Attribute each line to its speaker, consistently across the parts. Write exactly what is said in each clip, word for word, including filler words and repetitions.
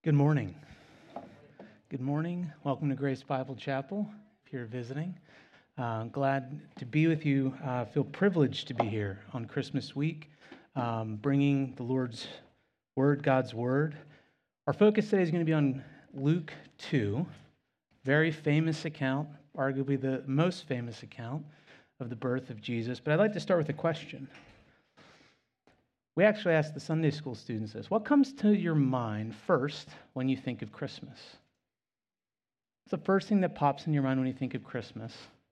Speaker 1: Good morning. Good morning. Welcome to Grace Bible Chapel. If you're visiting, uh, glad to be with you. Uh, feel privileged to be here on Christmas week, um, bringing the Lord's Word, God's Word. Our focus today is going to be on Luke two, very famous account, arguably the most famous account of the birth of Jesus. But I'd like to start with a question. We actually asked the Sunday school students this. What comes to your mind first when you think of Christmas? What's the first thing that pops in your mind when you think of Christmas?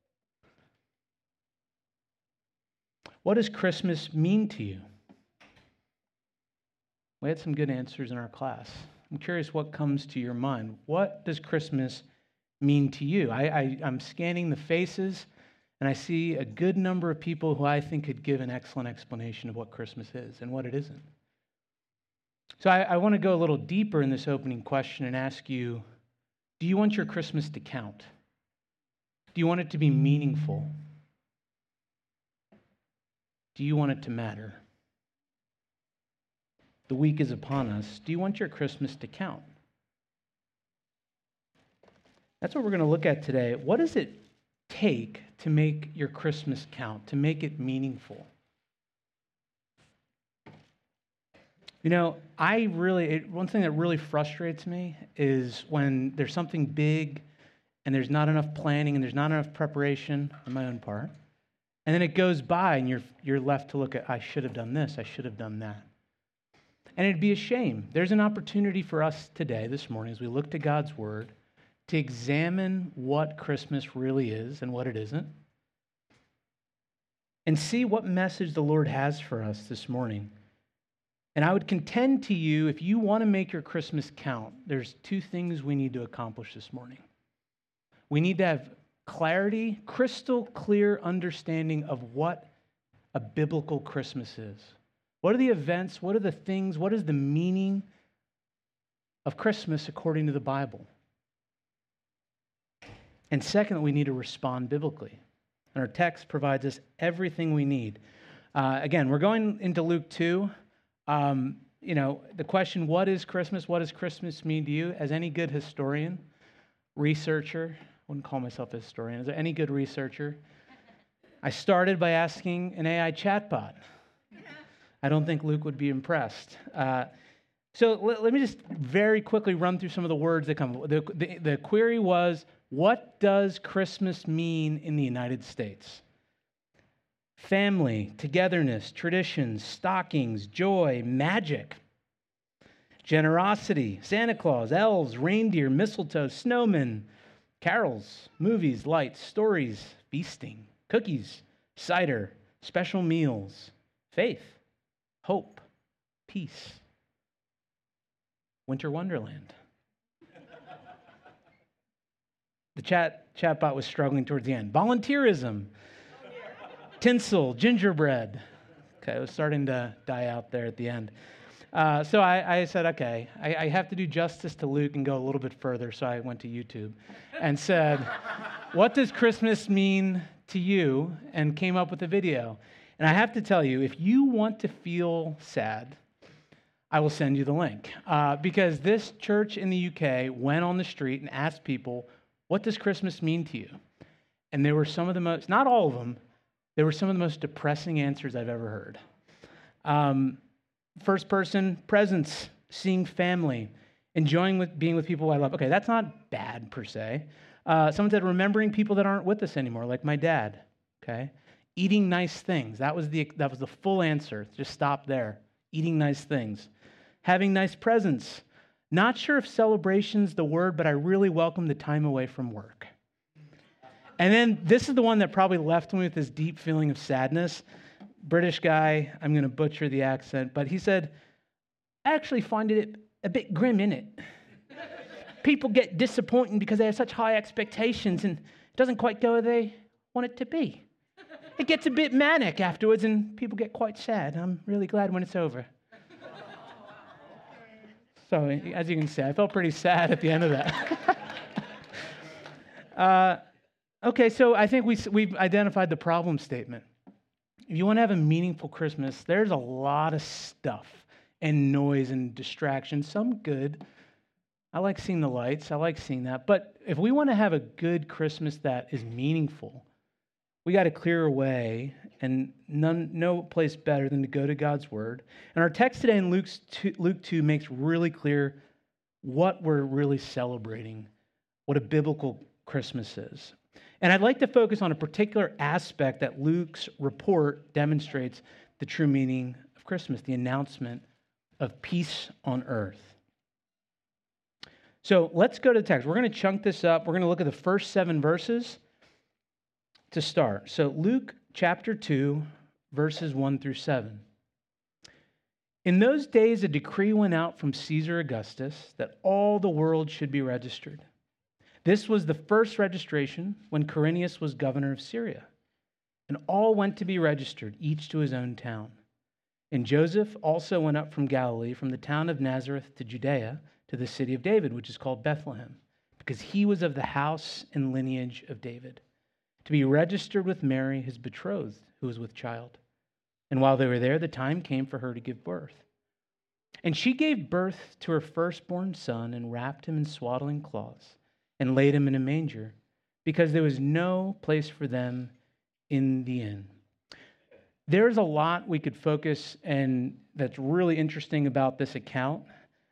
Speaker 1: What does Christmas mean to you? We had some good answers in our class. I'm curious what comes to your mind. What does Christmas mean to you? I, I, I'm scanning the faces, and I see a good number of people who I think could give an excellent explanation of what Christmas is and what it isn't. So I, I want to go a little deeper in this opening question and ask you, do you want your Christmas to count? Do you want it to be meaningful? Do you want it to matter? The week is upon us. Do you want your Christmas to count? That's what we're going to look at today. What does it take to make your Christmas count, to make it meaningful? You know, I really, it, one thing that really frustrates me is when there's something big and there's not enough planning and there's not enough preparation on my own part. And then it goes by and you're you're left to look at, I should have done this, I should have done that. And it'd be a shame. There's an opportunity for us today, this morning, as we look to God's Word, to examine what Christmas really is and what it isn't, and see what message the Lord has for us this morning. And I would contend to you, if you want to make your Christmas count, there's two things we need to accomplish this morning. We need to have clarity, crystal clear understanding of what a biblical Christmas is. What are the events? What are the things? What is the meaning of Christmas according to the Bible? And second, we need to respond biblically. And our text provides us everything we need. Uh, again, we're going into Luke two. Um, you know, the question, what is Christmas? What does Christmas mean to you? As any good historian, researcher, I wouldn't call myself a historian. Is there any good researcher? I started by asking an A I chatbot. I don't think Luke would be impressed. Uh, so let, let me just very quickly run through some of the words that come. The, the, the query was, what does Christmas mean in the United States? Family, togetherness, traditions, stockings, joy, magic, generosity, Santa Claus, elves, reindeer, mistletoe, snowmen, carols, movies, lights, stories, feasting, cookies, cider, special meals, faith, hope, peace, winter wonderland. The chat chatbot was struggling towards the end. Volunteerism, tinsel, gingerbread. Okay, it was starting to die out there at the end. Uh, so I, I said, okay, I, I have to do justice to Luke and go a little bit further. So I went to YouTube and said, what does Christmas mean to you? And came up with a video. And I have to tell you, if you want to feel sad, I will send you the link. Uh, because this church in the U K went on the street and asked people, what does Christmas mean to you? And there were some of the most, not all of them, there were some of the most depressing answers I've ever heard. Um, first person, presents, seeing family, enjoying with being with people I love. Okay, that's not bad per se. Uh, someone said remembering people that aren't with us anymore, like my dad. Okay, eating nice things. That was the that was the full answer. Just stop there. Eating nice things, having nice presents. Not sure if celebration's the word, but I really welcome the time away from work. And then this is the one that probably left me with this deep feeling of sadness. British guy, I'm going to butcher the accent, but he said, I actually find it a bit grim, innit? People get disappointed because they have such high expectations and it doesn't quite go where they want it to be. It gets a bit manic afterwards and people get quite sad. I'm really glad when it's over. So as you can see, I felt pretty sad at the end of that. uh, okay, so I think we, we've identified the problem statement. If you want to have a meaningful Christmas, there's a lot of stuff and noise and distraction, some good, I like seeing the lights. I like seeing that. But if we want to have a good Christmas that is meaningful, we got to clear away, and none, no place better than to go to God's Word. And our text today in Luke's two, Luke two makes really clear what we're really celebrating, what a biblical Christmas is. And I'd like to focus on a particular aspect that Luke's report demonstrates the true meaning of Christmas, the announcement of peace on earth. So let's go to the text. We're going to chunk this up. We're going to look at the first seven verses to start. So Luke chapter two, verses one through seven. In those days, a decree went out from Caesar Augustus that all the world should be registered. This was the first registration when Quirinius was governor of Syria. And all went to be registered, each to his own town. And Joseph also went up from Galilee, from the town of Nazareth to Judea, to the city of David, which is called Bethlehem, because he was of the house and lineage of David, to be registered with Mary, his betrothed, who was with child. And while they were there, the time came for her to give birth. And she gave birth to her firstborn son and wrapped him in swaddling cloths and laid him in a manger, because there was no place for them in the inn. There's a lot we could focus and that's really interesting about this account.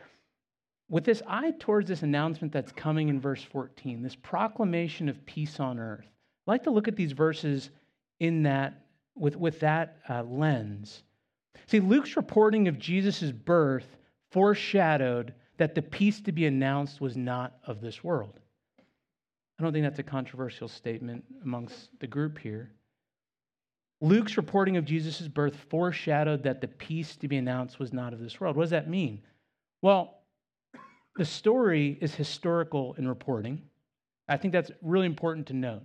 Speaker 1: With this eye towards this announcement that's coming in verse fourteen, this proclamation of peace on earth. I'd like to look at these verses in that with, with that uh, lens. See, Luke's reporting of Jesus' birth foreshadowed that the peace to be announced was not of this world. I don't think that's a controversial statement amongst the group here. Luke's reporting of Jesus' birth foreshadowed that the peace to be announced was not of this world. What does that mean? Well, the story is historical in reporting. I think that's really important to note.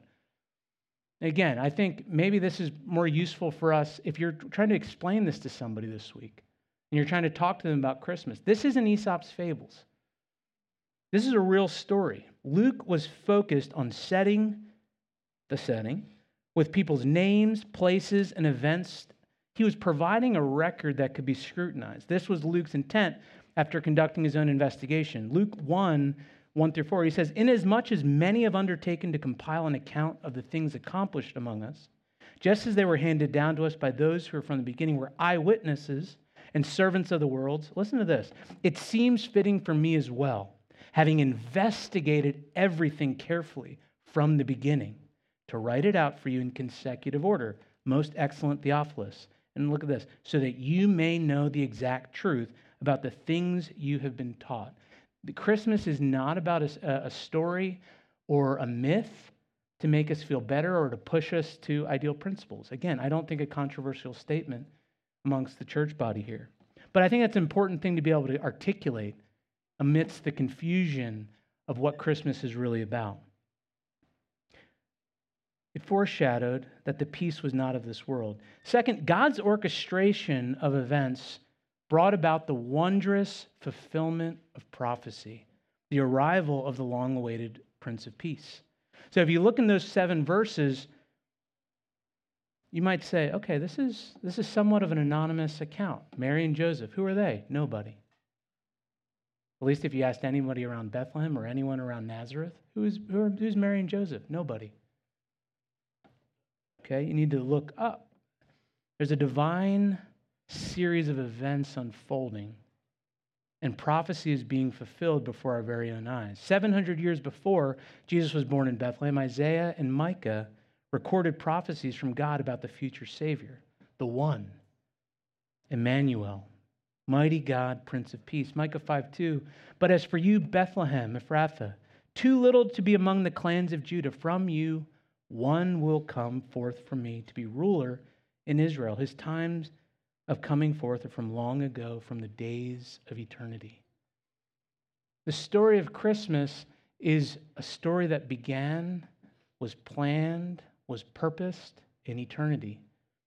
Speaker 1: Again, I think maybe this is more useful for us if you're trying to explain this to somebody this week and you're trying to talk to them about Christmas. This isn't Aesop's fables. This is a real story. Luke was focused on setting the setting with people's names, places, and events. He was providing a record that could be scrutinized. This was Luke's intent after conducting his own investigation. Luke one, one through four, he says, "Inasmuch as many have undertaken to compile an account of the things accomplished among us, just as they were handed down to us by those who from the beginning were eyewitnesses and servants of the world." Listen to this. "It seems fitting for me as well, having investigated everything carefully from the beginning, to write it out for you in consecutive order, most excellent Theophilus." And look at this, "so that you may know the exact truth about the things you have been taught." The Christmas is not about a, a story or a myth to make us feel better or to push us to ideal principles. Again, I don't think a controversial statement amongst the church body here. But I think that's an important thing to be able to articulate amidst the confusion of what Christmas is really about. It foreshadowed that the peace was not of this world. Second, God's orchestration of events brought about the wondrous fulfillment of prophecy, the arrival of the long-awaited Prince of Peace. So if you look in those seven verses, you might say, okay, this is, this is somewhat of an anonymous account. Mary and Joseph, who are they? Nobody. At least if you asked anybody around Bethlehem or anyone around Nazareth, who is, who are, who's Mary and Joseph? Nobody. Okay, you need to look up. There's a divine series of events unfolding, and prophecy is being fulfilled before our very own eyes. seven hundred years before Jesus was born in Bethlehem, Isaiah and Micah recorded prophecies from God about the future Savior, the one, Emmanuel, mighty God, Prince of Peace. Micah five two, "But as for you, Bethlehem, Ephrathah, too little to be among the clans of Judah, from you one will come forth from me to be ruler in Israel. His times of coming forth are from long ago, from the days of eternity." The story of Christmas is a story that began, was planned, was purposed in eternity,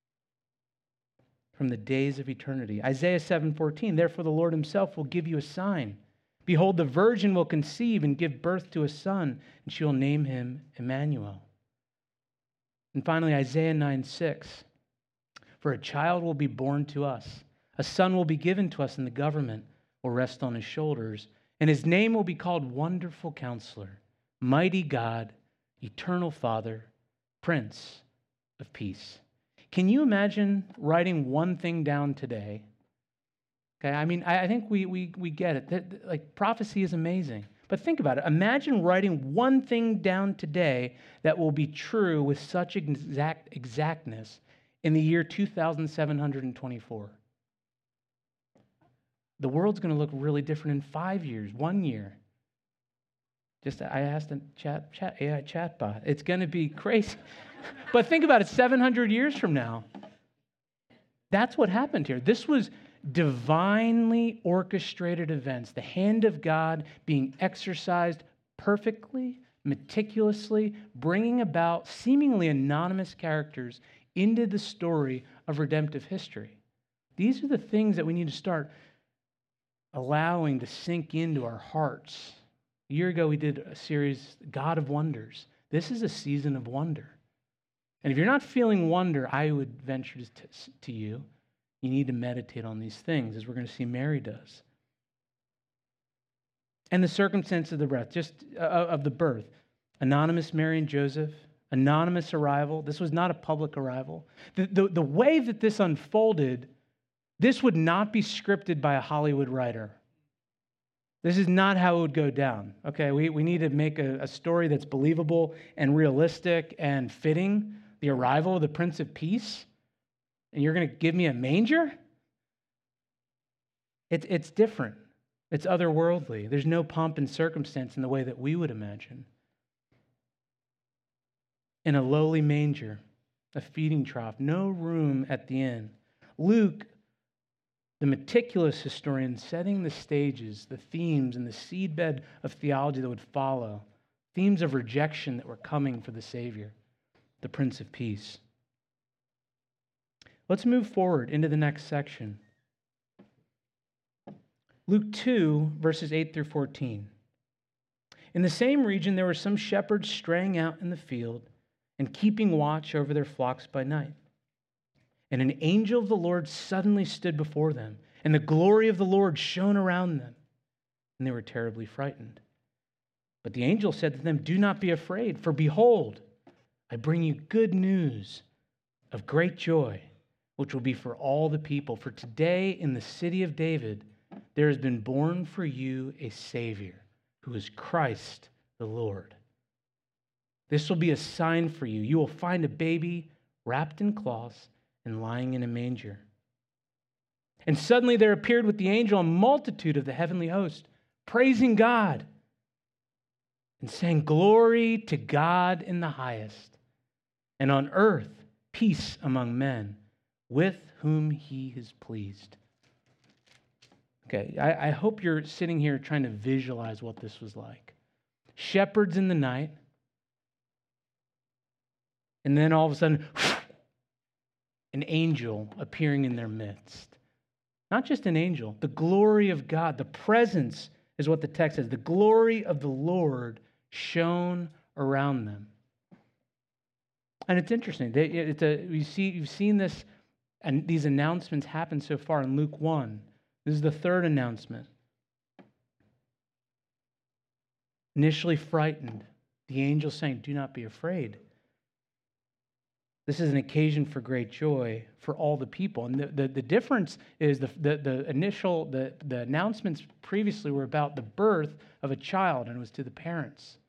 Speaker 1: from the days of eternity. Isaiah seven fourteen, "Therefore the Lord himself will give you a sign. Behold, the virgin will conceive and give birth to a son, and she will name him Emmanuel." And finally, Isaiah nine six, "For a child will be born to us, a son will be given to us, and the government will rest on his shoulders, And his name will be called Wonderful Counselor, Mighty God, Eternal Father, Prince of Peace. Can you imagine writing one thing down today? Okay, I mean, I, I think we, we, we get it. That, that, like, prophecy is amazing. But think about it. Imagine writing one thing down today that will be true with such exact exactness in the year two thousand seven hundred twenty-four. The world's going to look really different in five years, one year. Just, I asked a chat, chat, A I chatbot. It's going to be crazy. But think about it, seven hundred years from now. That's what happened here. This was divinely orchestrated events, the hand of God being exercised perfectly, meticulously, bringing about seemingly anonymous characters into the story of redemptive history. These are the things that we need to start allowing to sink into our hearts. A year ago, we did a series, God of Wonders. This is a season of wonder. And if you're not feeling wonder, I would venture to, to you, you need to meditate on these things, as we're going to see Mary does. And the circumstance of the birth, just uh, of the birth. Anonymous Mary and Joseph, anonymous arrival. This was not a public arrival. The, the, the way that this unfolded, this would not be scripted by a Hollywood writer. This is not how it would go down. Okay, we, we need to make a, a story that's believable and realistic and fitting. The arrival of the Prince of Peace. And you're going to give me a manger? It's it's different. It's otherworldly. There's no pomp and circumstance in the way that we would imagine. In a lowly manger, a feeding trough, no room at the inn. Luke, the meticulous historian, setting the stages, the themes, and the seedbed of theology that would follow, themes of rejection that were coming for the Savior, the Prince of Peace. Let's move forward into the next section. Luke two, verses eight through fourteen. In the same region, there were some shepherds straying out in the field and keeping watch over their flocks by night. And an angel of the Lord suddenly stood before them, and the glory of the Lord shone around them, and they were terribly frightened. But the angel said to them, "Do not be afraid, for behold, I bring you good news of great joy, which will be for all the people. For today in the city of David, there has been born for you a Savior, who is Christ the Lord. This will be a sign for you. You will find a baby wrapped in cloths and lying in a manger." And suddenly there appeared with the angel a multitude of the heavenly host, praising God and saying, "Glory to God in the highest, and on earth peace among men, with whom he is pleased." Okay, I, I hope you're sitting here trying to visualize what this was like. Shepherds in the night, and then all of a sudden, an angel appearing in their midst. Not just an angel, the glory of God, the presence is what the text says. The glory of the Lord shone around them. And it's interesting. They, it's a, you see, you've seen this, and these announcements happen so far in Luke one. This is the third announcement. Initially frightened, the angel saying, "Do not be afraid." This is an occasion for great joy for all the people. And the, the, the difference is the, the, the initial, the, the announcements previously were about the birth of a child, and it was to the parents.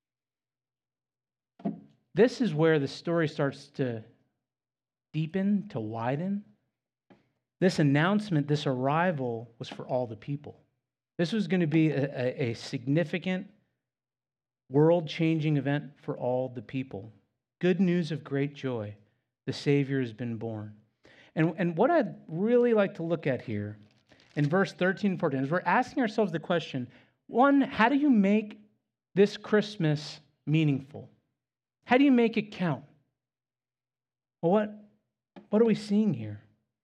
Speaker 1: This is where the story starts to deepen, to widen. This announcement, this arrival, was for all the people. This was going to be a, a, a significant, world-changing event for all the people. Good news of great joy. The Savior has been born. And, and what I'd really like to look at here in verse thirteen and fourteen is we're asking ourselves the question, one, how do you make this Christmas meaningful? How do you make it count? Well, what, what are we seeing here?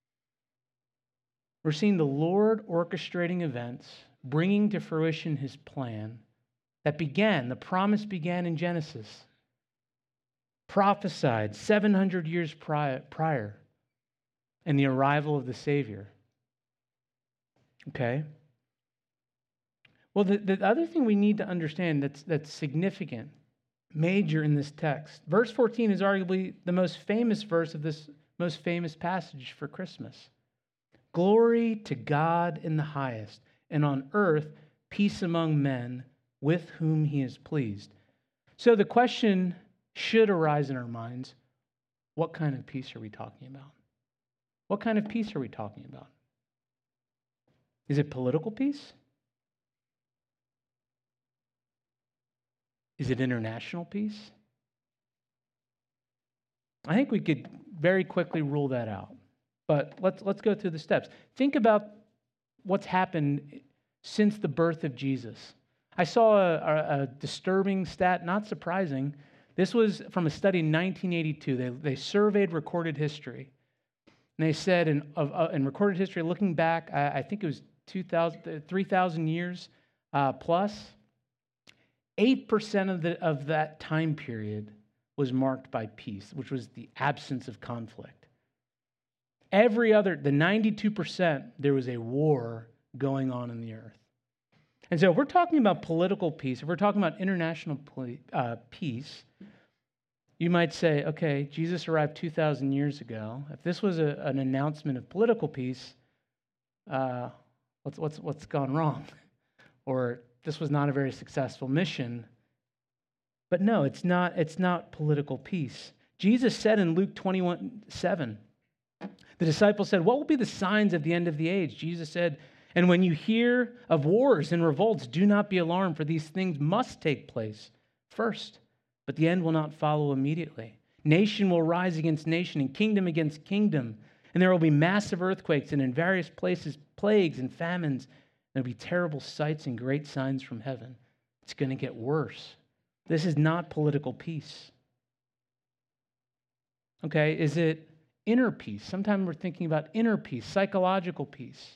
Speaker 1: We're seeing the Lord orchestrating events, bringing to fruition his plan that began, the promise began in Genesis, prophesied seven hundred years prior, prior, and the arrival of the Savior. Okay? Well, the, the other thing we need to understand that's, that's significant, major in this text, verse fourteen is arguably the most famous verse of this most famous passage for Christmas. Glory to God in the highest, and on earth peace among men with whom he is pleased. So the question should arise in our minds, what kind of peace are we talking about? What kind of peace are we talking about? Is it political peace? Is it international peace? I think we could very quickly rule that out. But let's let's go through the steps. Think about what's happened since the birth of Jesus. I saw a, a, a disturbing stat, not surprising. This was from a study in nineteen eighty-two. They, they surveyed recorded history. And they said in, of, uh, in recorded history, looking back, I, I think it was two thousand, three thousand years uh, plus, eight percent of, the, of that time period was marked by peace, which was the absence of conflict. Every other, the ninety-two percent, there was a war going on in the earth. And so if we're talking about political peace, if we're talking about international uh, peace, you might say, okay, Jesus arrived two thousand years ago. If this was a, an announcement of political peace, uh, what's, what's, what's gone wrong? Or this was not a very successful mission. But no, it's not, it's not political peace. Jesus said in Luke twenty-one seven, the disciples said, what will be the signs of the end of the age? Jesus said, and when you hear of wars and revolts, do not be alarmed, for these things must take place first, but the end will not follow immediately. Nation will rise against nation and kingdom against kingdom, and there will be massive earthquakes and in various places plagues and famines. There will be terrible sights and great signs from heaven. It's going to get worse. This is not political peace. Okay, is it inner peace? Sometimes we're thinking about inner peace, psychological peace.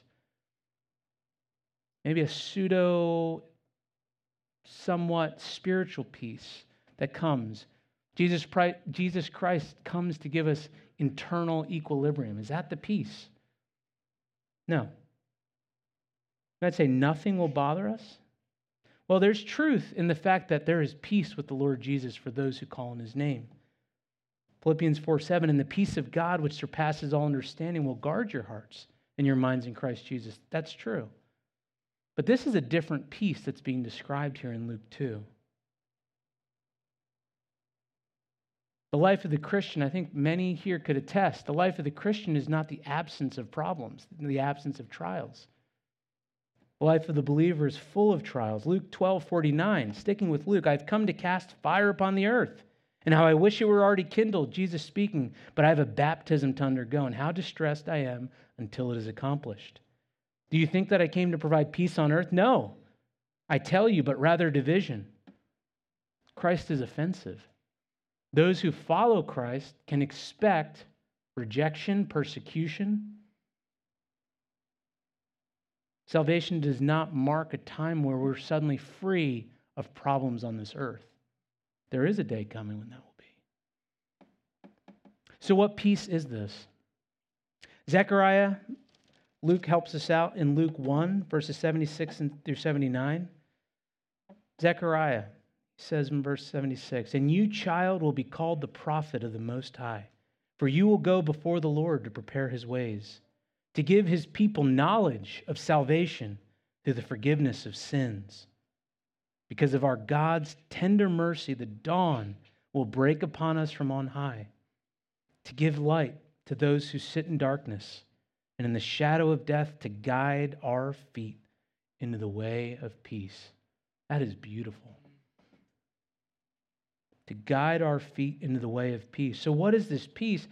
Speaker 1: Maybe a pseudo, somewhat spiritual peace that comes. Jesus, Jesus Christ comes to give us internal equilibrium. Is that the peace? No. I'd say nothing will bother us. Well, there's truth in the fact that there is peace with the Lord Jesus for those who call on his name. Philippians four seven, and the peace of God, which surpasses all understanding, will guard your hearts and your minds in Christ Jesus. That's true. But this is a different peace that's being described here in Luke two. The life of the Christian, I think many here could attest, the life of the Christian is not the absence of problems, the absence of trials. The life of the believer is full of trials. Luke twelve forty-nine, sticking with Luke, I've come to cast fire upon the earth, and how I wish it were already kindled, Jesus speaking, but I have a baptism to undergo, and how distressed I am until it is accomplished. Do you think that I came to provide peace on earth? No, I tell you, but rather division. Christ is offensive. Those who follow Christ can expect rejection, persecution. Salvation does not mark a time where we're suddenly free of problems on this earth. There is a day coming when that will be. So what peace is this? Zechariah, Luke helps us out in Luke one, verses seventy-six through seventy-nine. Zechariah says in verse seventy-six, and you, child, will be called the prophet of the Most High, for you will go before the Lord to prepare his ways, to give his people knowledge of salvation through the forgiveness of sins. Because of our God's tender mercy, the dawn will break upon us from on high, to give light to those who sit in darkness and in the shadow of death, to guide our feet into the way of peace. That is beautiful. To guide our feet into the way of peace. So what is this peace?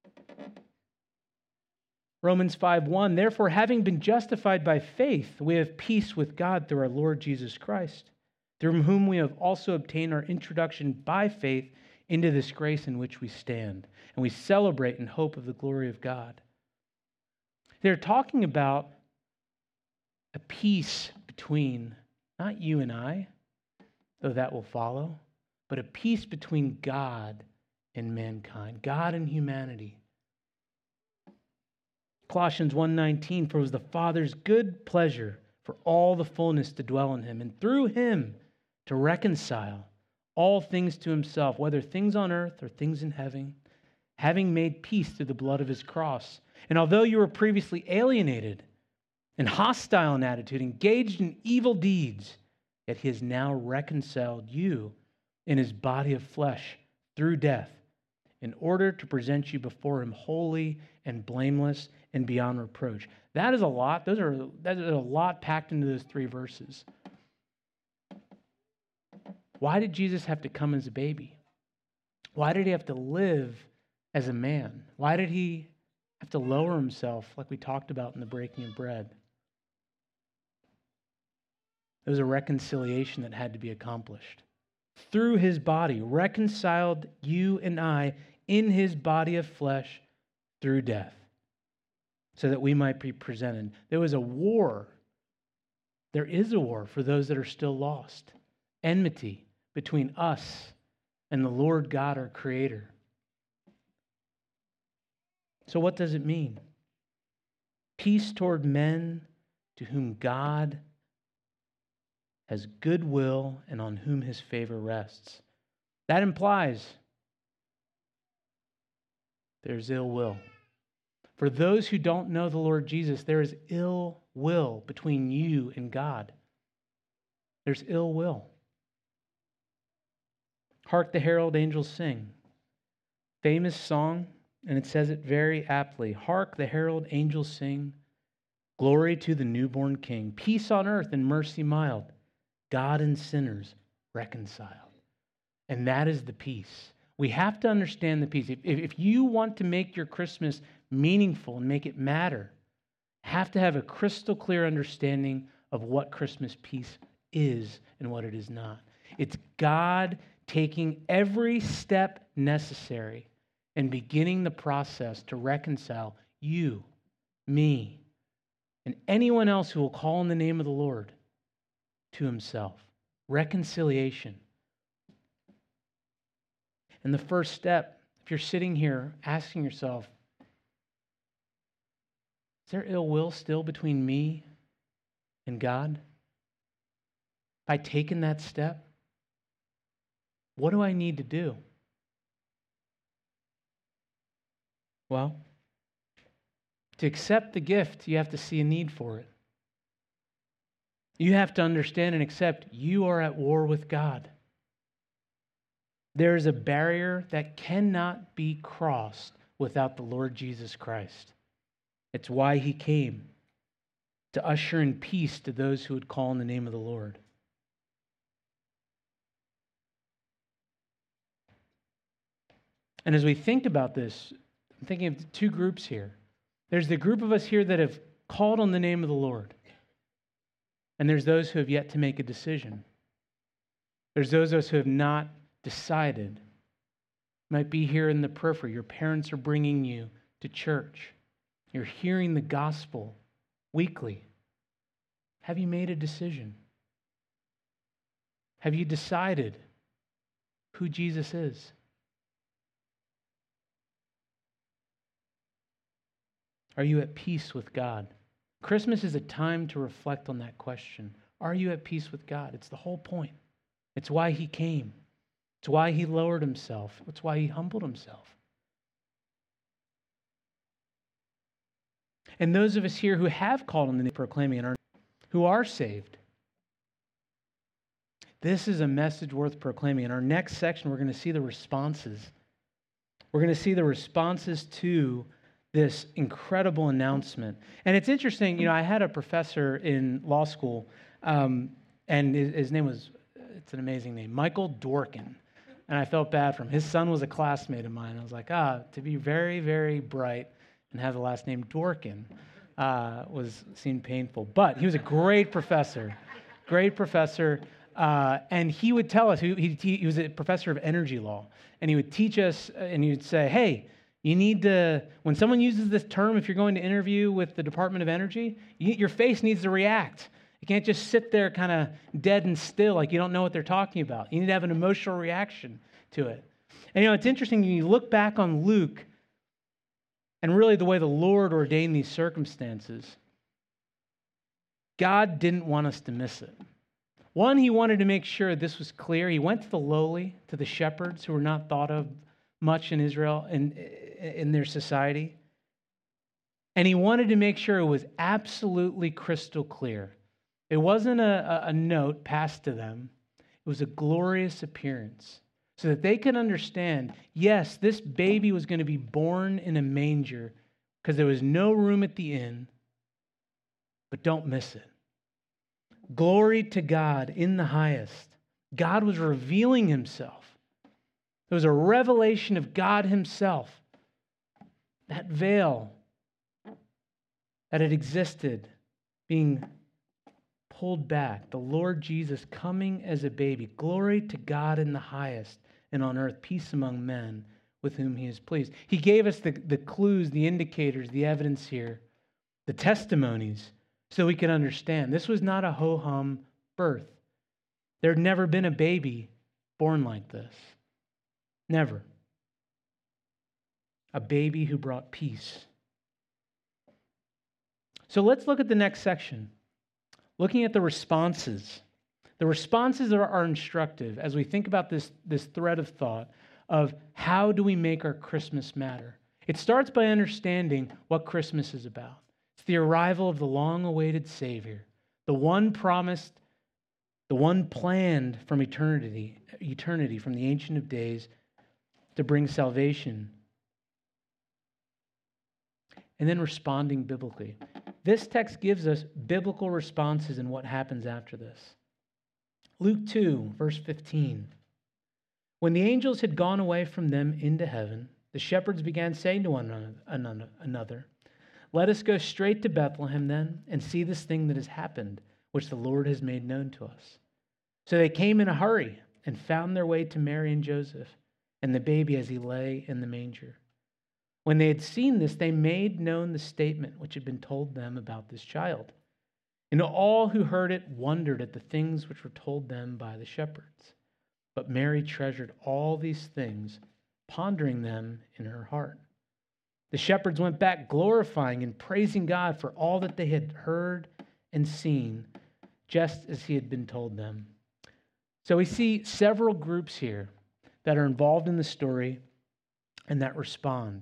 Speaker 1: Romans five one, therefore, having been justified by faith, we have peace with God through our Lord Jesus Christ, through whom we have also obtained our introduction by faith into this grace in which we stand, and we celebrate in hope of the glory of God. They're talking about a peace between, not you and I, though that will follow, but a peace between God and mankind, God and humanity. Colossians one nineteen, for it was the Father's good pleasure for all the fullness to dwell in him, and through him to reconcile all things to himself, whether things on earth or things in heaven, having made peace through the blood of his cross. And although you were previously alienated and hostile in attitude, engaged in evil deeds, yet he has now reconciled you in his body of flesh through death, in order to present you before him holy and blameless and beyond reproach. That is a lot. Those are that is a lot packed into those three verses. Why did Jesus have to come as a baby? Why did he have to live as a man? Why did he have to lower himself like we talked about in the breaking of bread? There was a reconciliation that had to be accomplished. Through his body, reconciled you and I in his body of flesh through death, so that we might be presented. There was a war. There is a war for those that are still lost. Enmity between us and the Lord God, our Creator. So what does it mean? Peace toward men to whom God has goodwill and on whom his favor rests. That implies there's ill will. For those who don't know the Lord Jesus, there is ill will between you and God. There's ill will. Hark the herald angels sing. Famous song, and it says it very aptly. Hark the herald angels sing. Glory to the newborn King. Peace on earth and mercy mild. God and sinners reconciled. And that is the peace. We have to understand the peace. If, if you want to make your Christmas meaningful and make it matter, have to have a crystal clear understanding of what Christmas peace is and what it is not. It's God taking every step necessary and beginning the process to reconcile you, me, and anyone else who will call on the name of the Lord to himself. Reconciliation. And the first step, if you're sitting here asking yourself, is there ill will still between me and God? Have I taken that step? What do I need to do? Well, to accept the gift, you have to see a need for it. You have to understand and accept you are at war with God. There is a barrier that cannot be crossed without the Lord Jesus Christ. It's why he came, to usher in peace to those who would call on the name of the Lord. And as we think about this, I'm thinking of two groups here. There's the group of us here that have called on the name of the Lord. And there's those who have yet to make a decision. There's those of us who have not decided. Might be here in the periphery. Your parents are bringing you to church. You're hearing the gospel weekly. Have you made a decision? Have you decided who Jesus is? Are you at peace with God? Christmas is a time to reflect on that question. Are you at peace with God? It's the whole point. It's why he came. It's why he lowered himself. It's why he humbled himself. And those of us here who have called on the name proclaiming and are, who are saved, this is a message worth proclaiming. In our next section, we're going to see the responses. We're going to see the responses to this incredible announcement. And it's interesting, you know, I had a professor in law school, um, and his, his name was, it's an amazing name, Michael Dworkin. And I felt bad for him. His son was a classmate of mine. I was like, ah, to be very, very bright and have the last name Dworkin uh, was seemed painful. But he was a great professor, great professor. Uh, and he would tell us, he, he, he was a professor of energy law, and he would teach us, and he would say, hey, you need to, when someone uses this term, if you're going to interview with the Department of Energy, you, your face needs to react. You can't just sit there kind of dead and still like you don't know what they're talking about. You need to have an emotional reaction to it. And you know, it's interesting, when you look back on Luke and really the way the Lord ordained these circumstances, God didn't want us to miss it. One, he wanted to make sure this was clear. He went to the lowly, to the shepherds who were not thought of much in Israel and in, in their society. And he wanted to make sure it was absolutely crystal clear. It wasn't a, a note passed to them. It was a glorious appearance so that they could understand, yes, this baby was going to be born in a manger because there was no room at the inn, but don't miss it. Glory to God in the highest. God was revealing himself. There was a revelation of God himself. That veil that had existed being pulled back. The Lord Jesus coming as a baby. Glory to God in the highest, and on earth peace among men with whom he is pleased. He gave us the, the clues, the indicators, the evidence here, the testimonies, so we could understand. This was not a ho-hum birth. There had never been a baby born like this. Never. A baby who brought peace. So let's look at the next section. Looking at the responses. The responses are, are instructive as we think about this, this thread of thought of how do we make our Christmas matter. It starts by understanding what Christmas is about. It's the arrival of the long-awaited Savior, the one promised, the one planned from eternity, eternity from the Ancient of Days to bring salvation. And then responding biblically. This text gives us biblical responses in what happens after this. Luke two, verse fifteen. When the angels had gone away from them into heaven, the shepherds began saying to one another, "Let us go straight to Bethlehem then, and see this thing that has happened, which the Lord has made known to us." So they came in a hurry and found their way to Mary and Joseph, and the baby as he lay in the manger. When they had seen this, they made known the statement which had been told them about this child. And all who heard it wondered at the things which were told them by the shepherds. But Mary treasured all these things, pondering them in her heart. The shepherds went back glorifying and praising God for all that they had heard and seen, just as he had been told them. So we see several groups here that are involved in the story and that respond.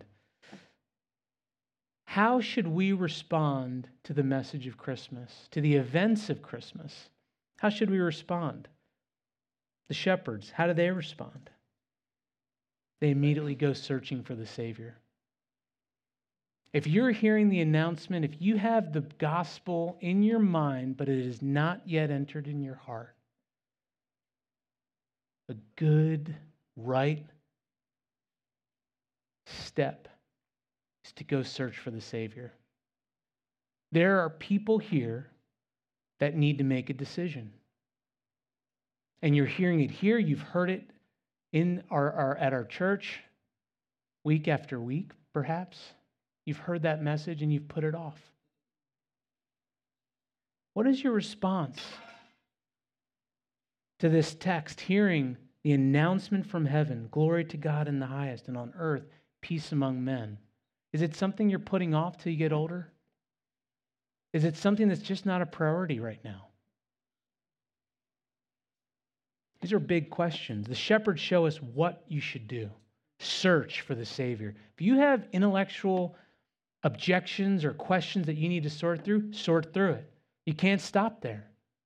Speaker 1: How should we respond to the message of Christmas, to the events of Christmas? How should we respond? The shepherds, how do they respond? They immediately go searching for the Savior. If you're hearing the announcement, if you have the gospel in your mind, but it is not yet entered in your heart, a good, right step is to go search for the Savior. There are people here that need to make a decision. And you're hearing it here. You've heard it in our, our at our church week after week, perhaps. You've heard that message and you've put it off. What is your response to this text, hearing the announcement from heaven, glory to God in the highest, and on earth, peace among men? Is it something you're putting off till you get older? Is it something that's just not a priority right now? These are big questions. The shepherds show us what you should do. Search for the Savior. If you have intellectual objections or questions that you need to sort through, sort through it. You can't stop there.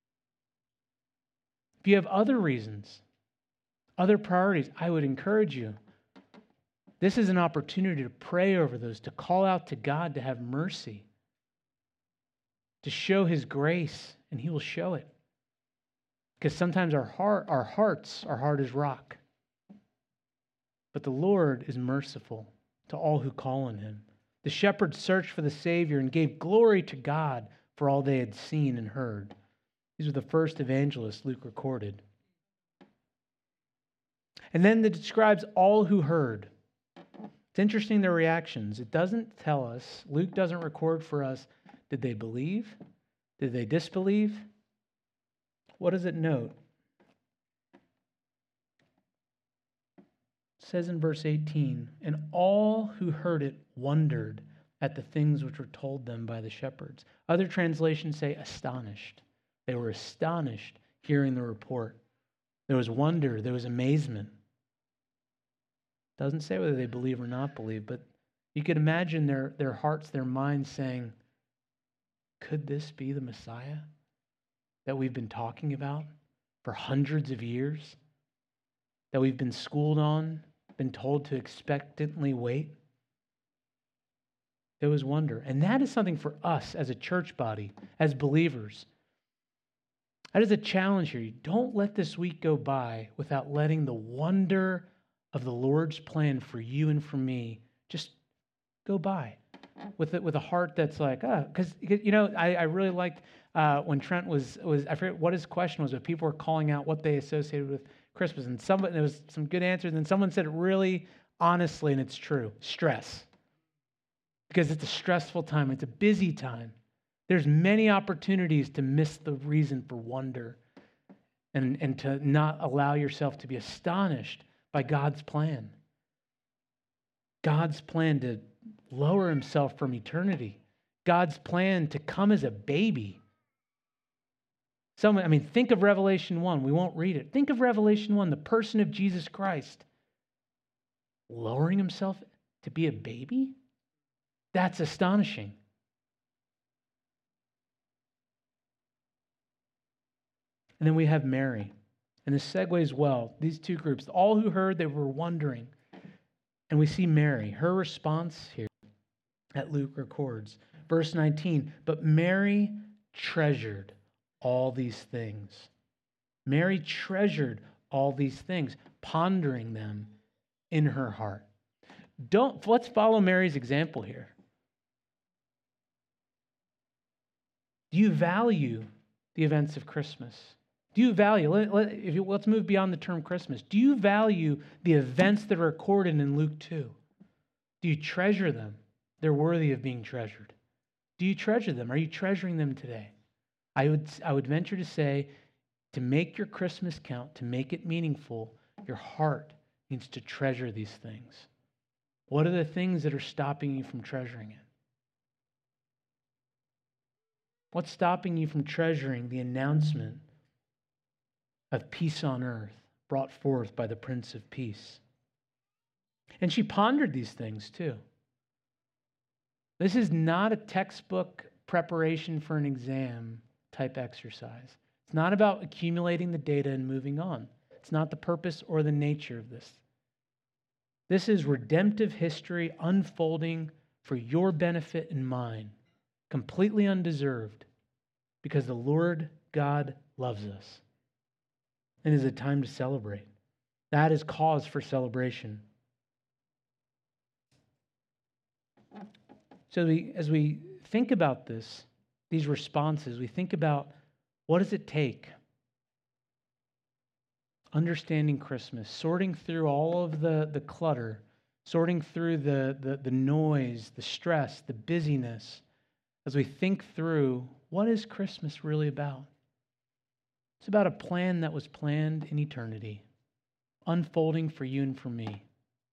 Speaker 1: If you have other reasons, other priorities, I would encourage you. This is an opportunity to pray over those, to call out to God to have mercy, to show his grace, and he will show it. Because sometimes our heart, our hearts are hard as rock. But the Lord is merciful to all who call on him. The shepherds searched for the Savior and gave glory to God for all they had seen and heard. These are the first evangelists Luke recorded. And then it describes all who heard. It's interesting their reactions. It doesn't tell us, Luke doesn't record for us, did they believe? Did they disbelieve? What does it note? It says in verse eighteen, and all who heard it wondered at the things which were told them by the shepherds. Other translations say astonished. They were astonished hearing the report. There was wonder, there was amazement. Doesn't say whether they believe or not believe, but you could imagine their, their hearts, their minds saying, could this be the Messiah that we've been talking about for hundreds of years? That we've been schooled on, been told to expectantly wait? There was wonder. And that is something for us as a church body, as believers. That is a challenge here. Don't let this week go by without letting the wonder of the Lord's plan for you and for me just go by with it, with a heart that's like, ah, because, you know, I, I really liked uh, when Trent was, was, I forget what his question was, but people were calling out what they associated with Christmas. And somebody, there was some good answers, and someone said it really honestly, and it's true, stress. Because it's a stressful time. It's a busy time. There's many opportunities to miss the reason for wonder and, and to not allow yourself to be astonished by God's plan. God's plan to lower himself from eternity. God's plan to come as a baby. Someone, I mean, think of Revelation one. We won't read it. Think of Revelation one, the person of Jesus Christ lowering himself to be a baby. That's astonishing. And then we have Mary. And this segues well. These two groups, all who heard, they were wondering. And we see Mary, her response here that Luke records. Verse nineteen, but Mary treasured all these things. Mary treasured all these things, pondering them in her heart. Don't, let's follow Mary's example here. Do you value the events of Christmas? Do you value, let, let, if you, let's move beyond the term Christmas. Do you value the events that are recorded in Luke two? Do you treasure them? They're worthy of being treasured. Do you treasure them? Are you treasuring them today? I would, I would venture to say, to make your Christmas count, to make it meaningful, your heart needs to treasure these things. What are the things that are stopping you from treasuring it? What's stopping you from treasuring the announcement of peace on earth brought forth by the Prince of Peace? And she pondered these things too. This is not a textbook preparation for an exam type exercise. It's not about accumulating the data and moving on. It's not the purpose or the nature of this. This is redemptive history unfolding for your benefit and mine, completely undeserved, because the Lord God loves us. And it is a time to celebrate. That is cause for celebration. So we, as we think about this, these responses, we think about what does it take? Understanding Christmas, sorting through all of the, the clutter, sorting through the, the, the noise, the stress, the busyness, as we think through what is Christmas really about? It's about a plan that was planned in eternity, unfolding for you and for me.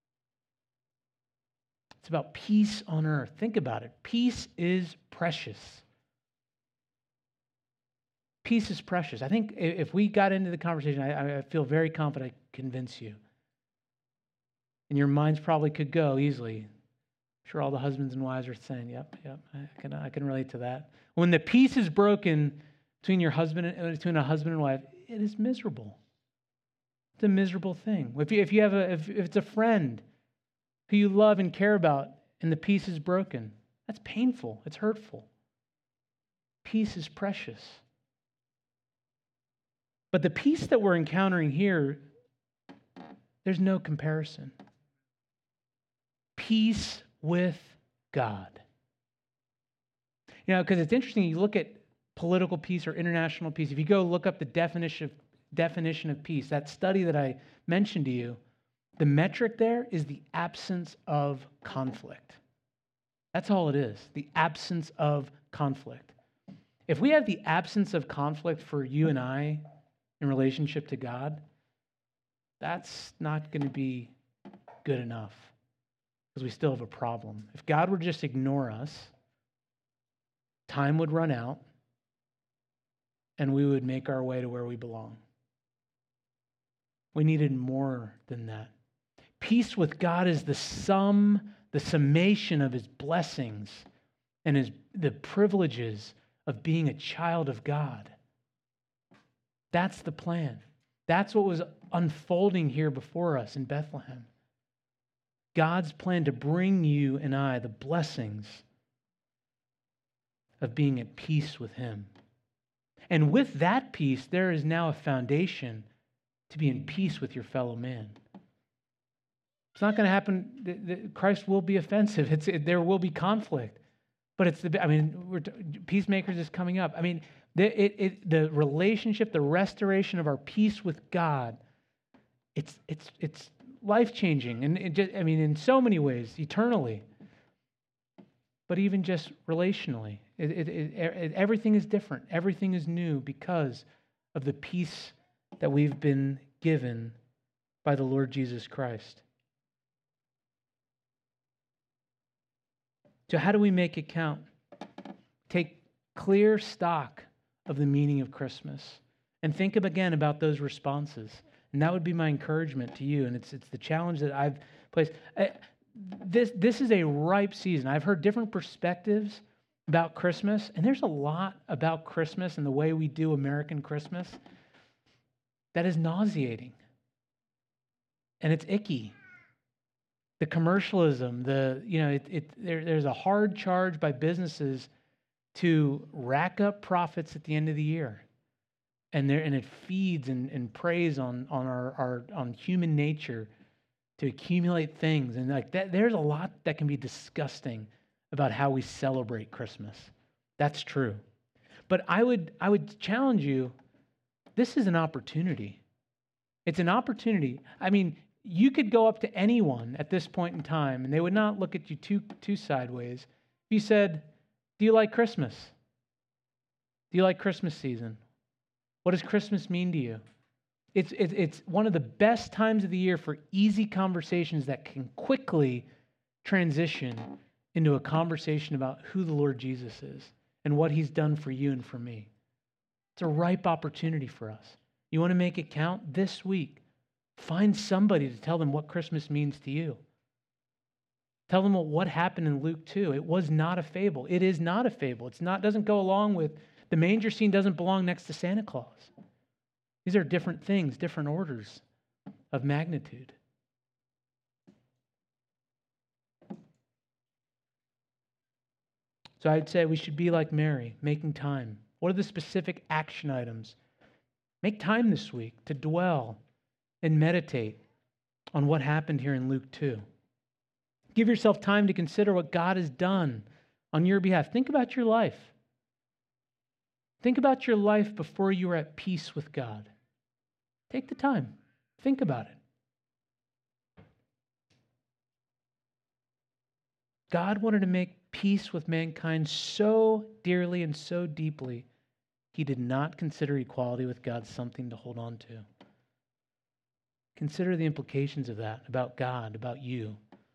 Speaker 1: It's about peace on earth. Think about it. Peace is precious. Peace is precious. I think if we got into the conversation, I, I feel very confident I convince you. And your minds probably could go easily. I'm sure all the husbands and wives are saying, yep, yep, I can, I can relate to that. When the peace is broken between your husband and between a husband and wife, it is miserable. It's a miserable thing. If you, if you have a, if, if it's a friend who you love and care about and the peace is broken, that's painful. It's hurtful. Peace is precious. But the peace that we're encountering here, there's no comparison. Peace with God. You know, because it's interesting, you look at political peace or international peace. If you go look up the definition of, definition of peace, that study that I mentioned to you, the metric there is the absence of conflict. That's all it is, the absence of conflict. If we have the absence of conflict for you and I in relationship to God, that's not going to be good enough. because we still have a problem. If God would just ignore us, time would run out, and we would make our way to where we belong. We needed more than that. Peace with God is the sum, the summation of his blessings and his, the privileges of being a child of God. That's the plan. That's what was unfolding here before us in Bethlehem. God's plan to bring you and I the blessings of being at peace with him. And with that peace, there is now a foundation to be in peace with your fellow man. It's not going to happen. Christ will be offensive. It's, it, there will be conflict. But it's the, I mean, we're, peacemakers is coming up. I mean, the, it, it, the relationship, the restoration of our peace with God, it's, it's, it's life-changing. And it just, I mean, in so many ways, eternally. But even just relationally. It, it, it, it, everything is different. Everything is new because of the peace that we've been given by the Lord Jesus Christ. So how do we make it count? Take clear stock of the meaning of Christmas and think of, again about those responses. And that would be my encouragement to you. And it's it's the challenge that I've placed. I, this, this is a ripe season. I've heard different perspectives about Christmas, and there's a lot about Christmas and the way we do American Christmas that is nauseating. And it's icky. The commercialism, the you know, it, it there, there's a hard charge by businesses to rack up profits at the end of the year, and there and it feeds and, and preys on on our, our on human nature to accumulate things, and like that. There's a lot that can be disgusting about how we celebrate Christmas. That's true, but I would I would challenge you. This is an opportunity. It's an opportunity. I mean. You could go up to anyone at this point in time, and they would not look at you too, too sideways. If you said, do you like Christmas? Do you like Christmas season? What does Christmas mean to you? It's, it's, it's one of the best times of the year for easy conversations that can quickly transition into a conversation about who the Lord Jesus is and what he's done for you and for me. It's a ripe opportunity for us. You want to make it count this week? Find somebody to tell them what Christmas means to you. Tell them what happened in Luke two. It was not a fable. It is not a fable. It's not doesn't go along with the manger scene. Doesn't belong next to Santa Claus. These are different things, different orders of magnitude. So I'd say we should be like Mary, making time. What are the specific action items? Make time this week to dwell and meditate on what happened here in Luke two. Give yourself time to consider what God has done on your behalf. Think about your life. Think about your life before you were at peace with God. Take the time. Think about it. God wanted to make peace with mankind so dearly and so deeply, he did not consider equality with God something to hold on to. Consider the implications of that about God, about you.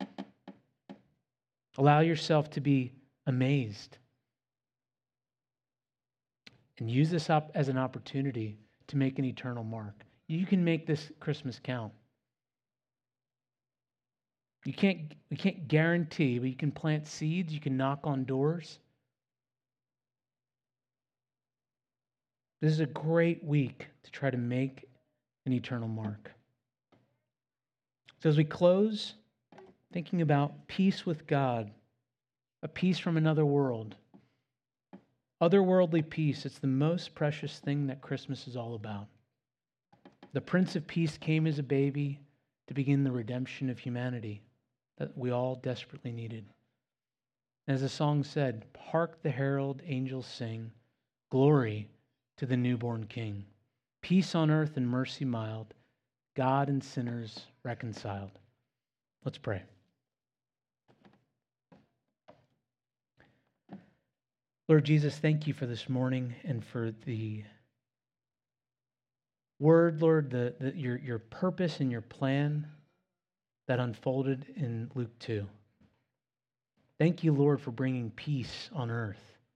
Speaker 1: Allow yourself to be amazed. And use this up as an opportunity to make an eternal mark. You can make this Christmas count. You can't, we can't guarantee, but you can plant seeds, you can knock on doors. This is a great week to try to make an eternal mark. So as we close, thinking about peace with God, a peace from another world, otherworldly peace, it's the most precious thing that Christmas is all about. The Prince of Peace came as a baby to begin the redemption of humanity that we all desperately needed. As the song said, hark the herald angels sing, glory to the newborn King. Peace on earth and mercy mild, God and sinners reconciled. Let's pray. Lord Jesus, thank you for this morning and for the word, Lord, the, the, your, your purpose and your plan that unfolded in Luke two. Thank you, Lord, for bringing peace on earth.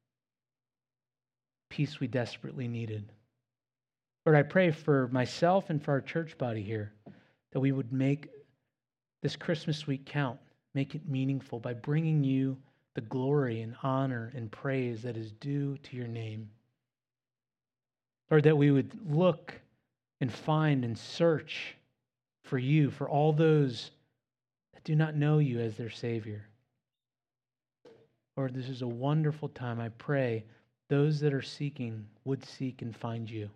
Speaker 1: Peace we desperately needed. Lord, I pray for myself and for our church body here that we would make this Christmas week count, make it meaningful by bringing you the glory and honor and praise that is due to your name. Lord, that we would look and find and search for you, for all those that do not know you as their Savior. Lord, this is a wonderful time. I pray those that are seeking would seek and find you.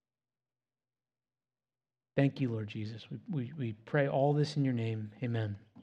Speaker 1: Thank you, Lord Jesus. We, we, we pray all this in your name. Amen.